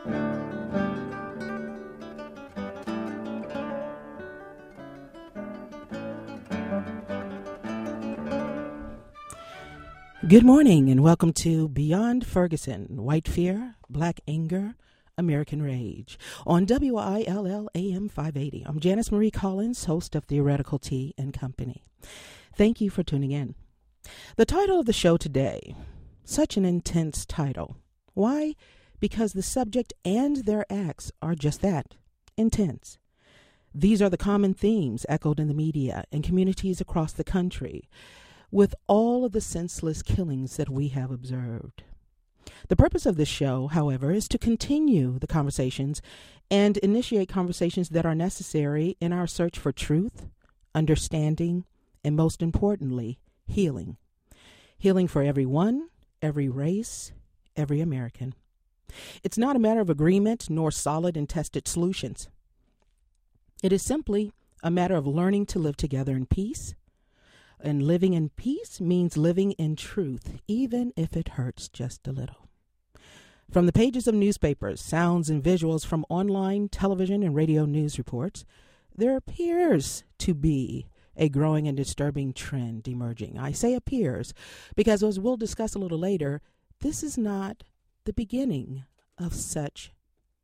Good morning and welcome to Beyond Ferguson, White Fear, Black Anger, American Rage on WILL AM 580. I'm Janice Marie Collins, host of Theoretical Tea and Company. Thank you for tuning in. The title of the show today, such an intense title. Why? Because the subject and their acts are just that, intense. These are the common themes echoed in the media and communities across the country, with all of the senseless killings that we have observed. The purpose of this show, however, is to continue the conversations and initiate conversations that are necessary in our search for truth, understanding, and most importantly, healing. Healing for everyone, every race, every American. It's not a matter of agreement nor solid and tested solutions. It is simply a matter of learning to live together in peace. And living in peace means living in truth, even if it hurts just a little. From the pages of newspapers, sounds and visuals from online, television, and radio news reports, there appears to be a growing and disturbing trend emerging. I say appears because, as we'll discuss a little later, this is not the beginning of such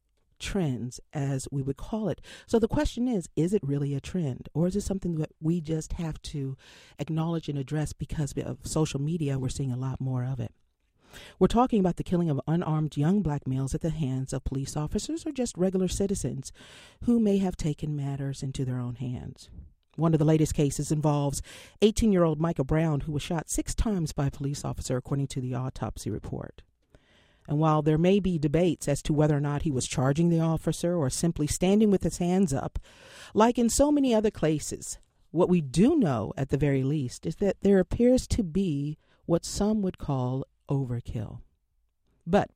trends, as we would call it. So the question is it really a trend, or is it something that we just have to acknowledge and address because of social media? We're seeing a lot more of it. We're talking about the killing of unarmed young black males at the hands of police officers or just regular citizens who may have taken matters into their own hands. One of the latest cases involves 18-year-old Michael Brown, who was shot 6 times by a police officer, according to the autopsy report. And while there may be debates as to whether or not he was charging the officer or simply standing with his hands up, like in so many other cases, what we do know at the very least is that there appears to be what some would call overkill. But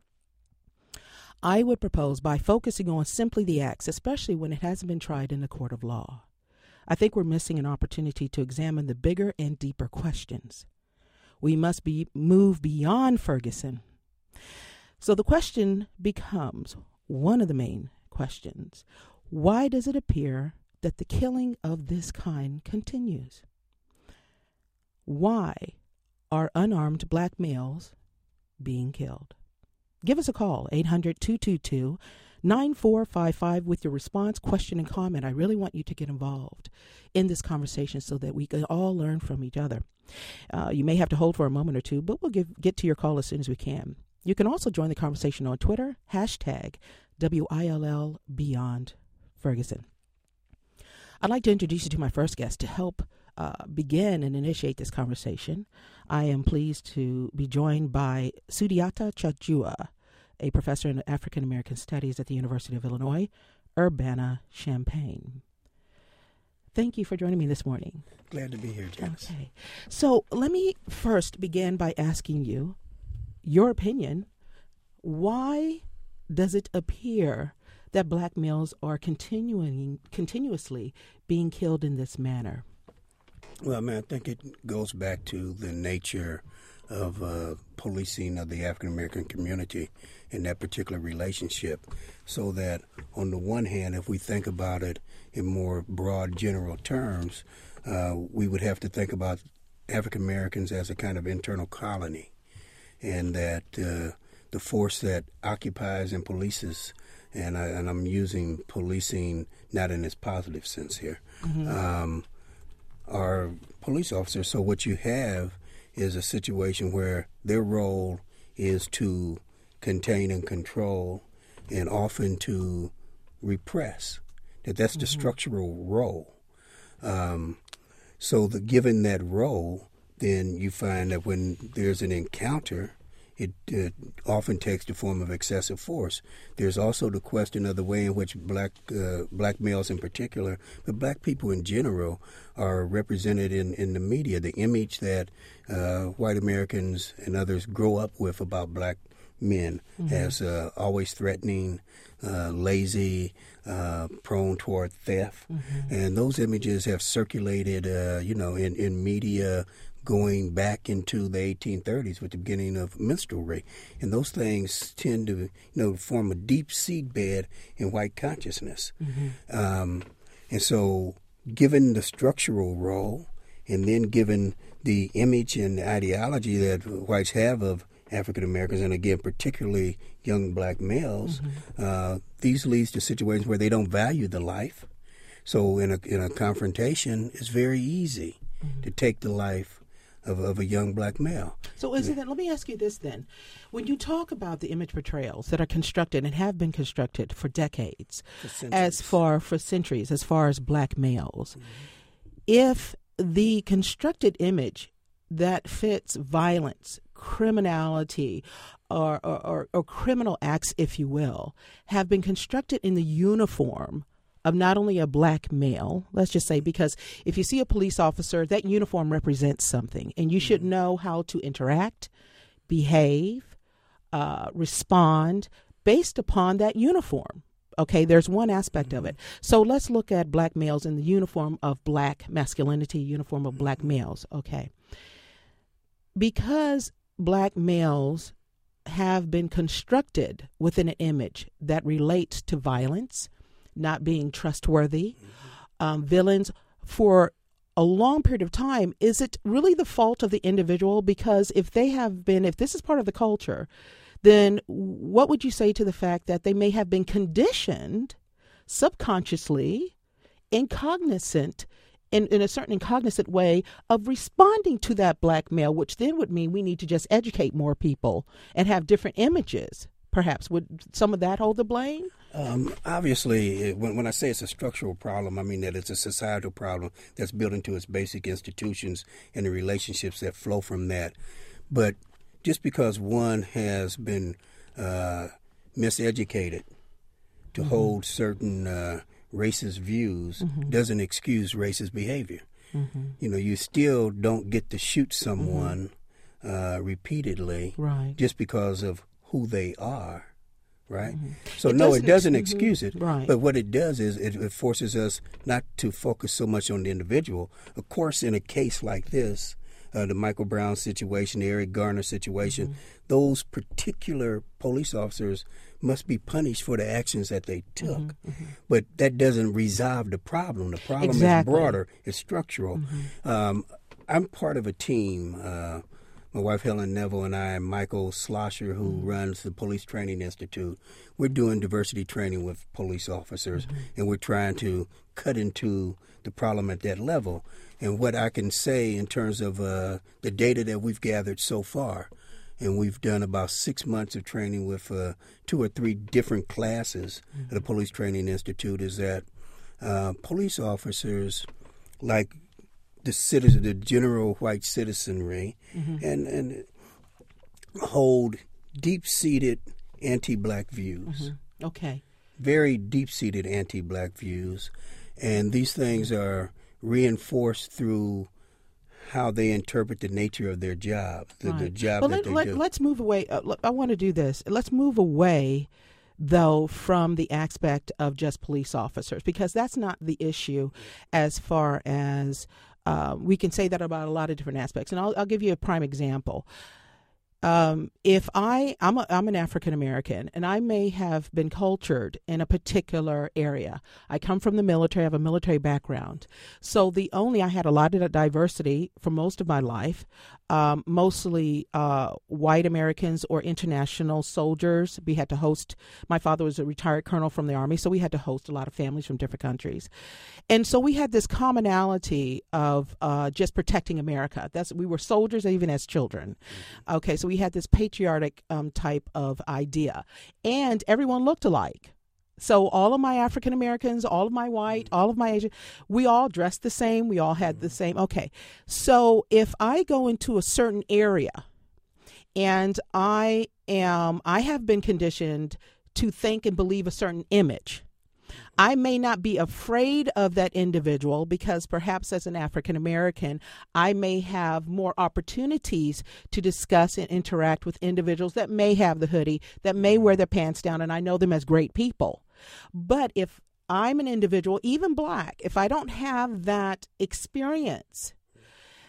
I would propose, by focusing on simply the acts, especially when it hasn't been tried in a court of law, I think we're missing an opportunity to examine the bigger and deeper questions. We must move beyond Ferguson. So the question becomes, one of the main questions, why does it appear that the killing of this kind continues? Why are unarmed black males being killed? Give us a call, 800-222-9455 with your response, question, and comment. I really want you to get involved in this conversation so that we can all learn from each other. You may have to hold for a moment or two, but we'll get to your call as soon as we can. You can also join the conversation on Twitter, hashtag WILL Beyond Ferguson. I'd like to introduce you to my first guest to help begin and initiate this conversation. I am pleased to be joined by Sudiata Chajua, a professor in African American Studies at the University of Illinois, Urbana-Champaign. Thank you for joining me this morning. Glad to be here, Janice. Okay. So let me first begin by asking you your opinion. Why does it appear that black males are continuously being killed in this manner? Well, I think it goes back to the nature of policing of the African American community in that particular relationship. So that on the one hand, if we think about it in more broad general terms, we would have to think about African Americans as a kind of internal colony. And that the force that occupies and polices, and I'm using policing not in its positive sense here, are police officers. So what you have is a situation where their role is to contain and control and often to repress. That's the structural role. So given that role, then you find that when there's an encounter, it often takes the form of excessive force. There's also the question of the way in which black males in particular, but black people in general, are represented in the media. The image that white Americans and others grow up with about black men as always threatening, lazy, prone toward theft. And those images have circulated, in media going back into the 1830s with the beginning of minstrelsy. And those things tend to, form a deep seedbed in white consciousness. And so given the structural role, and then given the image and the ideology that whites have of African Americans, and again, particularly young black males, these leads to situations where they don't value the life. So in a confrontation, it's very easy to take the life of a young black male. So is it that, let me ask you this then. When you talk about the image portrayals that are constructed and have been constructed for decades, for centuries, as far as black males, if the constructed image that fits violence, criminality, or criminal acts, if you will, have been constructed in the uniform of not only a black male, let's just say, because if you see a police officer, that uniform represents something, and you should know how to interact, behave, respond based upon that uniform. Okay, there's one aspect of it. So let's look at black males in the uniform of black masculinity, uniform of black males. Okay. Because black males have been constructed within an image that relates to violence, not being trustworthy, villains for a long period of time, is it really the fault of the individual? Because if this is part of the culture, then what would you say to the fact that they may have been conditioned subconsciously, in a certain incognizant way of responding to that black male, which then would mean we need to just educate more people and have different images? Perhaps would some of that hold the blame? Obviously, when I say it's a structural problem, I mean that it's a societal problem that's built into its basic institutions and the relationships that flow from that. But just because one has been miseducated to hold certain racist views doesn't excuse racist behavior. You still don't get to shoot someone repeatedly just because of who they are, right? So it doesn't excuse it. Right. But what it does is it forces us not to focus so much on the individual. Of course, in a case like this, the Michael Brown situation, the Eric Garner situation, those particular police officers must be punished for the actions that they took. But that doesn't resolve the problem. The problem is broader, it's structural. I'm part of a team, my wife Helen Neville and I, and Michael Slosher, who runs the Police Training Institute. We're doing diversity training with police officers, and we're trying to cut into the problem at that level. And what I can say in terms of the data that we've gathered so far, and we've done about 6 months of training with 2 or 3 different classes at the Police Training Institute, is that police officers, like the general white citizenry, and hold deep-seated anti-black views. Okay. Very deep-seated anti-black views. And these things are reinforced through how they interpret the nature of their job, the job that they do. Let's move away. I want to do this. Let's move away, though, from the aspect of just police officers, because that's not the issue as far as we can say that about a lot of different aspects. And I'll give you a prime example. If I'm an African American, and I may have been cultured in a particular area. I come from the military. I have a military background. So I had a lot of diversity for most of my life, mostly white Americans or international soldiers. We had to host, my father was a retired colonel from the Army, so we had to host a lot of families from different countries. And so we had this commonality of just protecting America. We were soldiers even as children. Okay, so we had this patriotic type of idea, and everyone looked alike. So all of my African Americans, all of my white, all of my Asian, we all dressed the same. We all had the same. Okay, so if I go into a certain area, and I have been conditioned to think and believe a certain image, I may not be afraid of that individual because perhaps as an African American, I may have more opportunities to discuss and interact with individuals that may have the hoodie, that may wear their pants down, and I know them as great people. But if I'm an individual, even black, if I don't have that experience,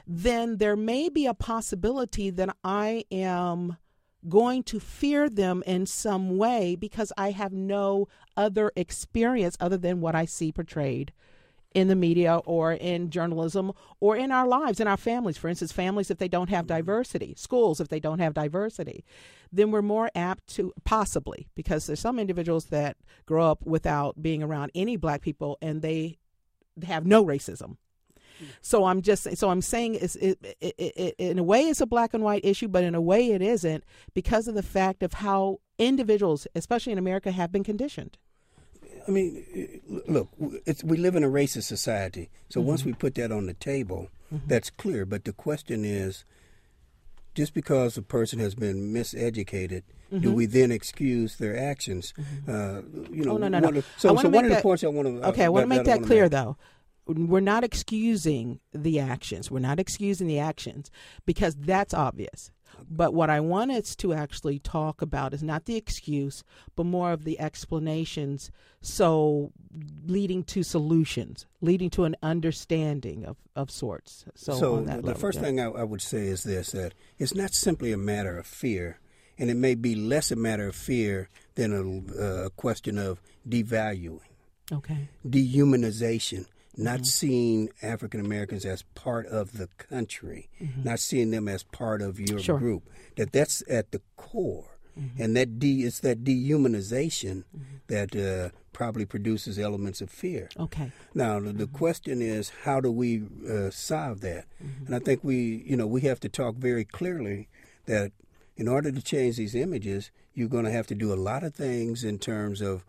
then there may be a possibility that I am going to fear them in some way because I have no other experience other than what I see portrayed in the media or in journalism or in our lives, in our families. For instance, families, if they don't have diversity, schools, if they don't have diversity, then we're more apt to possibly, because there's some individuals that grow up without being around any Black people and they have no racism. So I'm saying in a way it's a black and white issue, but in a way it isn't, because of the fact of how individuals, especially in America, have been conditioned. I mean, look, we live in a racist society. So once we put that on the table, that's clear. But the question is, just because a person has been miseducated, do we then excuse their actions? No. So one of the points I want to... Okay, I want to make that clear, though. We're not excusing the actions. We're not excusing the actions because that's obvious. But what I want us to actually talk about is not the excuse, but more of the explanations. So leading to solutions, leading to an understanding of sorts. So on that the level, first thing I would say is this, that it's not simply a matter of fear, and it may be less a matter of fear than a question of devaluing, dehumanization. Not seeing African Americans as part of the country, not seeing them as part of your group. That's at the core, and it's that dehumanization that probably produces elements of fear. Okay. Now the question is, how do we solve that? And I think we have to talk very clearly that in order to change these images, you're going to have to do a lot of things in terms of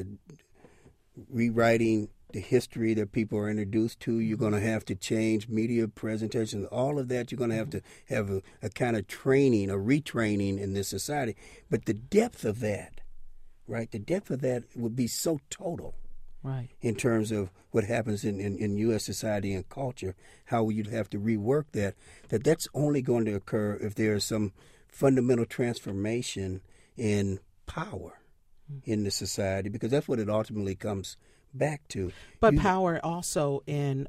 rewriting the history that people are introduced to. You're going to have to change media presentations, all of that. You're going to have a kind of training, a retraining in this society. But the depth of that, right, the depth of that would be so total, right, in terms of what happens in U.S. society and culture, how you'd have to rework that's only going to occur if there is some fundamental transformation in power in the society, because that's what it ultimately comes back to. But power also in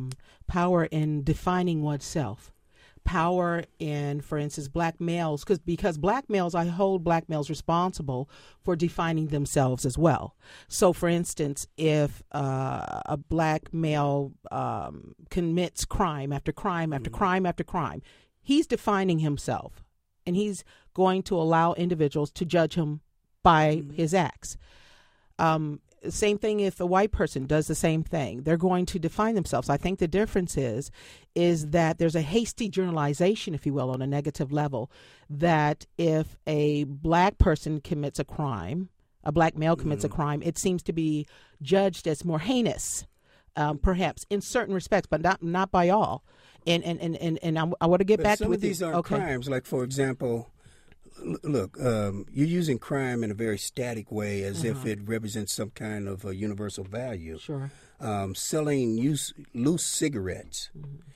defining oneself. Power in, for instance, black males, because black males, I hold black males responsible for defining themselves as well. So, for instance, if a black male commits crime after crime after crime after crime, he's defining himself, and he's going to allow individuals to judge him by his acts. Same thing if a white person does the same thing. They're going to define themselves. I think the difference is that there's a hasty generalization, if you will, on a negative level, that if a black person commits a crime, a black male commits a crime, it seems to be judged as more heinous, perhaps in certain respects, but not by all. And I want to get back to some of these aren't crimes. Like, for example, look, you're using crime in a very static way, as if it represents some kind of a universal value. Sure. Selling loose cigarettes.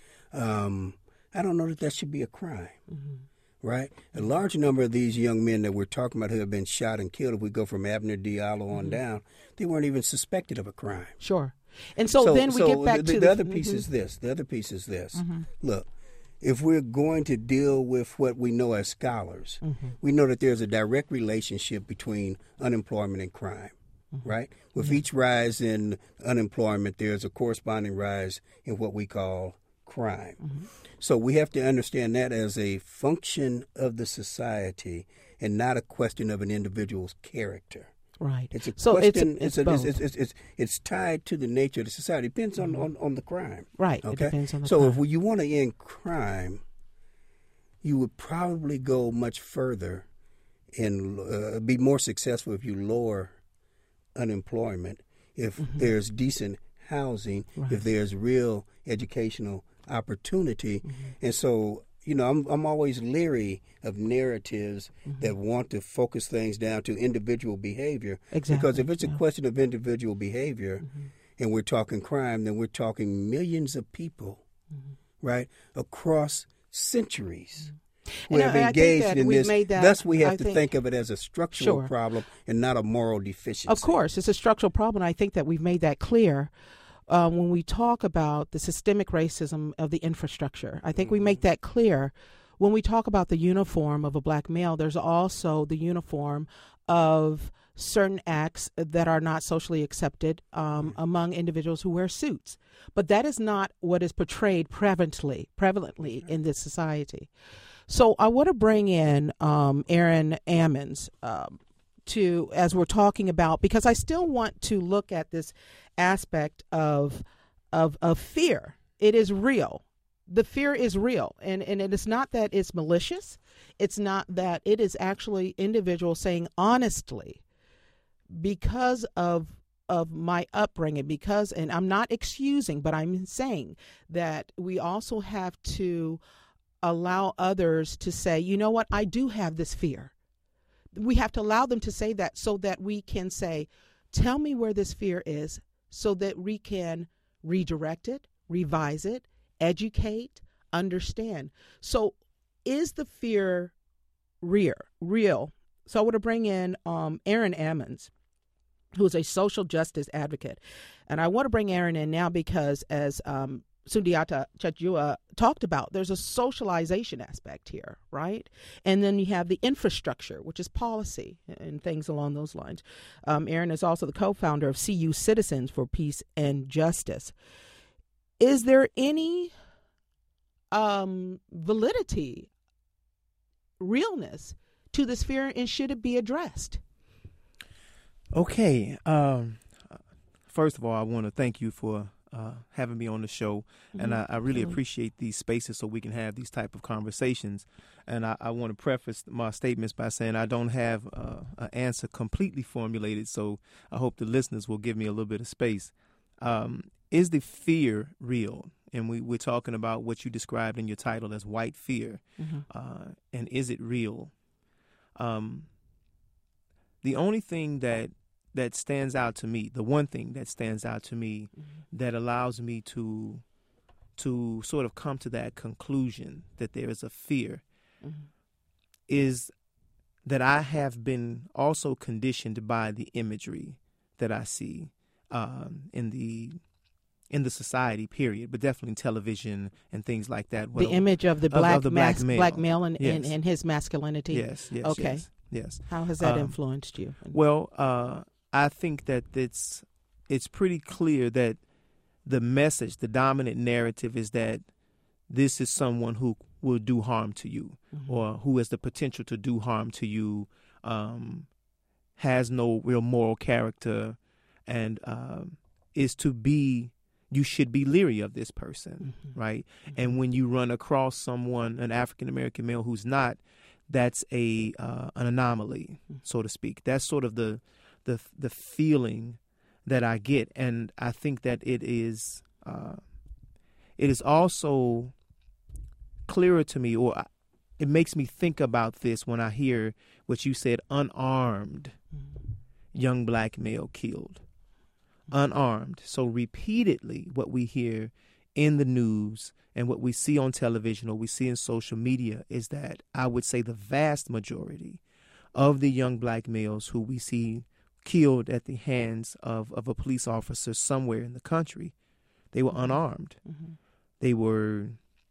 I don't know that should be a crime. Right? A large number of these young men that we're talking about who have been shot and killed, if we go from Abner Diallo on down, they weren't even suspected of a crime. Sure. And so then we get back to the other piece is this. The other piece is this. Look, if we're going to deal with what we know as scholars, we know that there's a direct relationship between unemployment and crime, right? With each rise in unemployment, there's a corresponding rise in what we call crime. So we have to understand that as a function of the society and not a question of an individual's character. Right. It's a so question. It's tied to the nature of the society. It depends on the crime. Right. Okay. It depends on the crime. So if you want to end crime, you would probably go much further and be more successful if you lower unemployment, if there's decent housing, if there's real educational opportunity, and so. I'm always leery of narratives that want to focus things down to individual behavior. Exactly. Because if it's a question of individual behavior and we're talking crime, then we're talking millions of people, right, across centuries who have engaged in this. Thus, we have to think of it as a structural problem and not a moral deficiency. Of course, it's a structural problem. I think that we've made that clear. when we talk about the systemic racism of the infrastructure. I think we make that clear. When we talk about the uniform of a black male, there's also the uniform of certain acts that are not socially accepted among individuals who wear suits. But that is not what is portrayed prevalently in this society. So I want to bring in Aaron Ammons as we're talking about, because I still want to look at this aspect of fear. It is real. The fear is real. And it is not that it's malicious. It's not that it is actually individuals saying honestly, because of my upbringing, and I'm not excusing, but I'm saying that we also have to allow others to say, you know what, I do have this fear. We have to allow them to say that so that we can say, tell me where this fear is so that we can redirect it, revise it, educate, understand. So is the fear real? So I want to bring in Aaron Ammons, who is a social justice advocate. And I want to bring Aaron in now because, as Sundiata Chetjua talked about, there's a socialization aspect here, right? And then you have the infrastructure, which is policy and things along those lines. Aaron is also the co-founder of CU Citizens for Peace and Justice. Is there any validity, realness to this fear, and should it be addressed? Okay. First of all, I want to thank you for having me on the show, and I really appreciate these spaces so we can have these type of conversations. And I want to preface my statements by saying I don't have an answer completely formulated, so I hope the listeners will give me a little bit of space. Is the fear real? And we're talking about what you described in your title as white fear, and is it real? The only thing that stands out to me, the one thing that stands out to me that allows me to sort of come to that conclusion that there is a fear is that I have been also conditioned by the imagery that I see in the society, period, but definitely in television and things like that. The image of the black male and, yes. and his masculinity. Yes. Okay. Yes. How has that influenced you? Well, I think that it's pretty clear that the message, the dominant narrative is that this is someone who will do harm to you or who has the potential to do harm to you, has no real moral character, and you should be leery of this person, right? And when you run across someone, an African-American male who's not, that's an anomaly, so to speak. That's sort of the feeling that I get, and I think that it is also clearer to me, or it makes me think about this when I hear what you said: unarmed young black male killed, unarmed. So repeatedly, what we hear in the news and what we see on television or we see in social media is that I would say the vast majority of the young black males who we see killed at the hands of a police officer somewhere in the country, they were unarmed. They were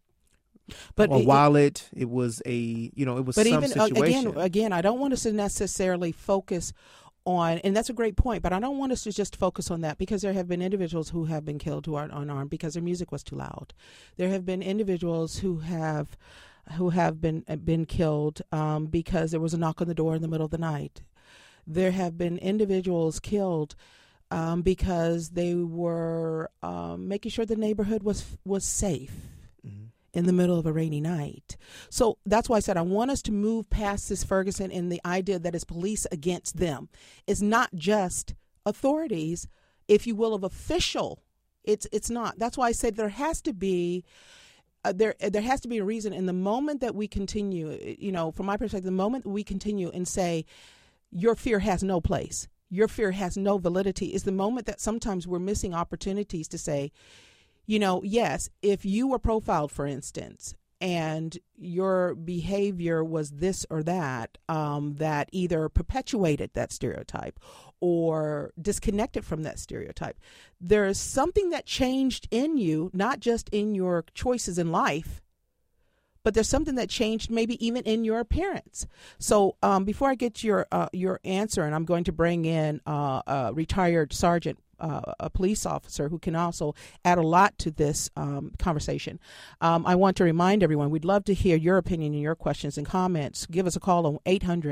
wallet. It was it was some situation. Again, I don't want us to necessarily focus on, and that's a great point, but I don't want us to just focus on that, because there have been individuals who have been killed who are unarmed because their music was too loud. There have been individuals who have been killed because there was a knock on the door in the middle of the night. There have been individuals killed because they were making sure the neighborhood was safe in the middle of a rainy night. So that's why I said I want us to move past this, Ferguson, and the idea that it's police against them. It's not just authorities, if you will, of official. It's not. That's why I said there has to be there has to be a reason. And the moment that we continue, from my perspective, the moment we continue and say your fear has no place, your fear has no validity, is the moment that sometimes we're missing opportunities to say, yes, if you were profiled, for instance, and your behavior was this or that, that either perpetuated that stereotype or disconnected from that stereotype. There is something that changed in you, not just in your choices in life, but there's something that changed maybe even in your appearance. So before I get your answer, and I'm going to bring in a retired sergeant, a police officer who can also add a lot to this conversation. I want to remind everyone, we'd love to hear your opinion and your questions and comments. Give us a call on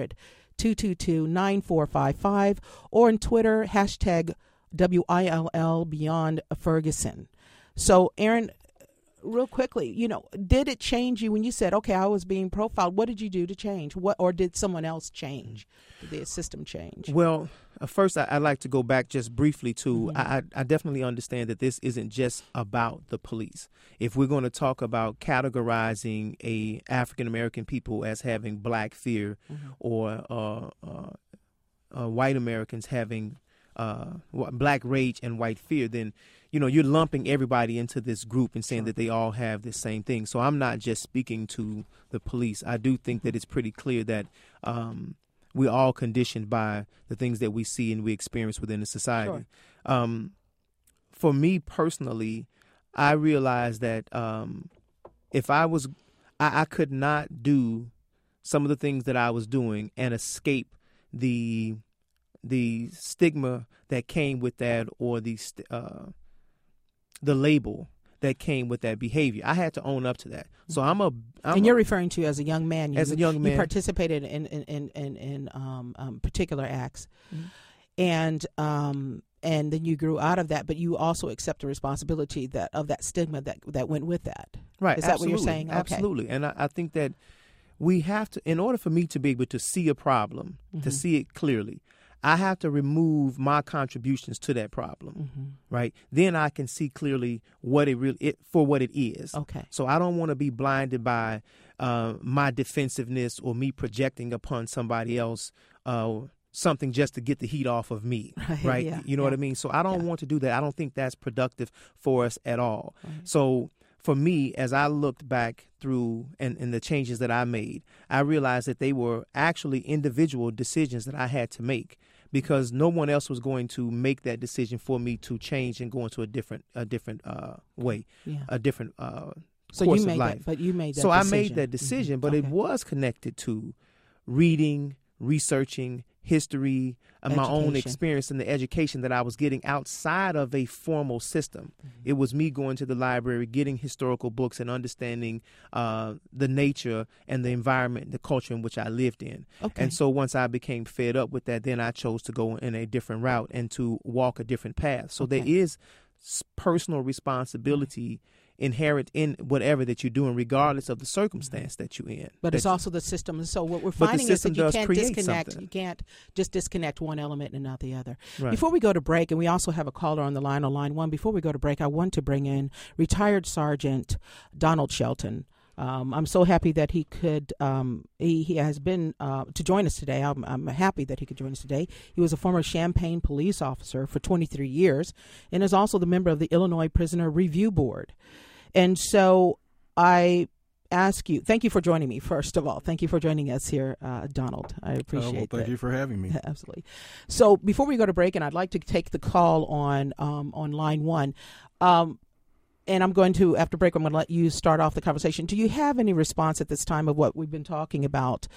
800-222-9455 or on Twitter, hashtag WILL Beyond Ferguson. So, Aaron, real quickly, did it change you when you said, okay, I was being profiled? What did you do to change? Or did someone else change? Did the system change? Well, first, I'd like to go back just briefly to, I definitely understand that this isn't just about the police. If we're going to talk about categorizing a African-American people as having black fear or white Americans having black rage and white fear, then you're lumping everybody into this group and saying that they all have the same thing. So I'm not just speaking to the police. I do think that it's pretty clear that we're all conditioned by the things that we see and we experience within the society. Sure. For me personally, I realized that if I could not do some of the things that I was doing and escape the stigma that came with that, or the label that came with that behavior. I had to own up to that. So and you're referring to as a young man. You participated in particular acts, and then you grew out of that. But you also accept the responsibility of that stigma that went with that. Right? Is that what you're saying? Okay. Absolutely. And I think that we have to, in order for me to be able to see a problem, to see it clearly, I have to remove my contributions to that problem, right? Then I can see clearly what for what it is. Okay. So I don't want to be blinded by my defensiveness or me projecting upon somebody else something just to get the heat off of me, right? Yeah, you know what I mean? So I don't want to do that. I don't think that's productive for us at all. Right. So for me, as I looked back through and the changes that I made, I realized that they were actually individual decisions that I had to make, because no one else was going to make that decision for me to change and go into a different way, a different course of life. But you made that decision. I made that decision, but it was connected to reading, researching, history, my own experience and the education that I was getting outside of a formal system. It was me going to the library, getting historical books and understanding the nature and the environment, the culture in which I lived in. Okay. And so once I became fed up with that, then I chose to go in a different route and to walk a different path. So there is personal responsibility inherent in whatever that you're doing, regardless of the circumstance that you're in. But it's also the system. So what we're finding is that you can't disconnect. You can't just disconnect one element and not the other. Right. Before we go to break, and we also have a caller on line 1. Before we go to break, I want to bring in retired Sergeant Donald Shelton. I'm so happy that he could. He has been to join us today. I'm happy that he could join us today. He was a former Champaign police officer for 23 years, and is also the member of the Illinois Prisoner Review Board. And so I ask you, thank you for joining me, first of all. Thank you for joining us here, Donald. I appreciate it. Thank you for having me. Absolutely. So before we go to break, and I'd like to take the call on line 1, and I'm going to, after break, I'm going to let you start off the conversation. Do you have any response at this time of what we've been talking about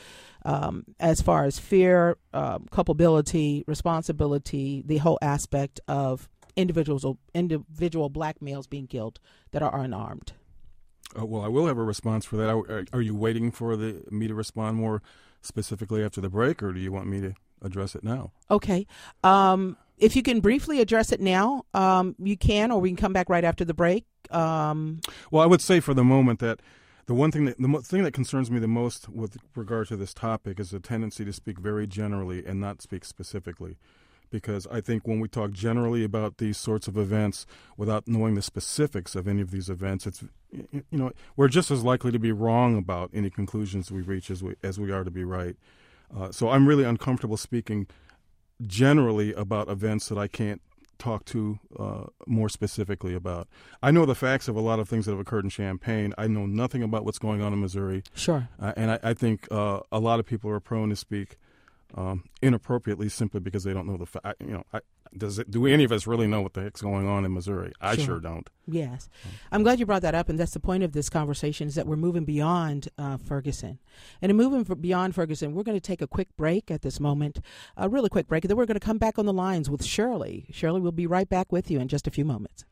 as far as fear, culpability, responsibility, the whole aspect of individual black males being killed that are unarmed? Well, I will have a response for that. Are you waiting for me to respond more specifically after the break, or do you want me to address it now? Okay. If you can briefly address it now, you can, or we can come back right after the break. Well, I would say for the moment that the thing that concerns me the most with regard to this topic is the tendency to speak very generally and not speak specifically. Because I think when we talk generally about these sorts of events without knowing the specifics of any of these events, we're just as likely to be wrong about any conclusions we reach as we are to be right. So I'm really uncomfortable speaking generally about events that I can't talk to more specifically about. I know the facts of a lot of things that have occurred in Champaign. I know nothing about what's going on in Missouri. Sure. And I think a lot of people are prone to speak inappropriately simply because they don't know the fact. Do any of us really know what the heck's going on in Missouri? I sure don't. Yes. I'm glad you brought that up, and that's the point of this conversation, is that we're moving beyond Ferguson. And in moving beyond Ferguson, we're going to take a quick break at this moment, a really quick break, and then we're going to come back on the lines with Shirley. Shirley, we'll be right back with you in just a few moments.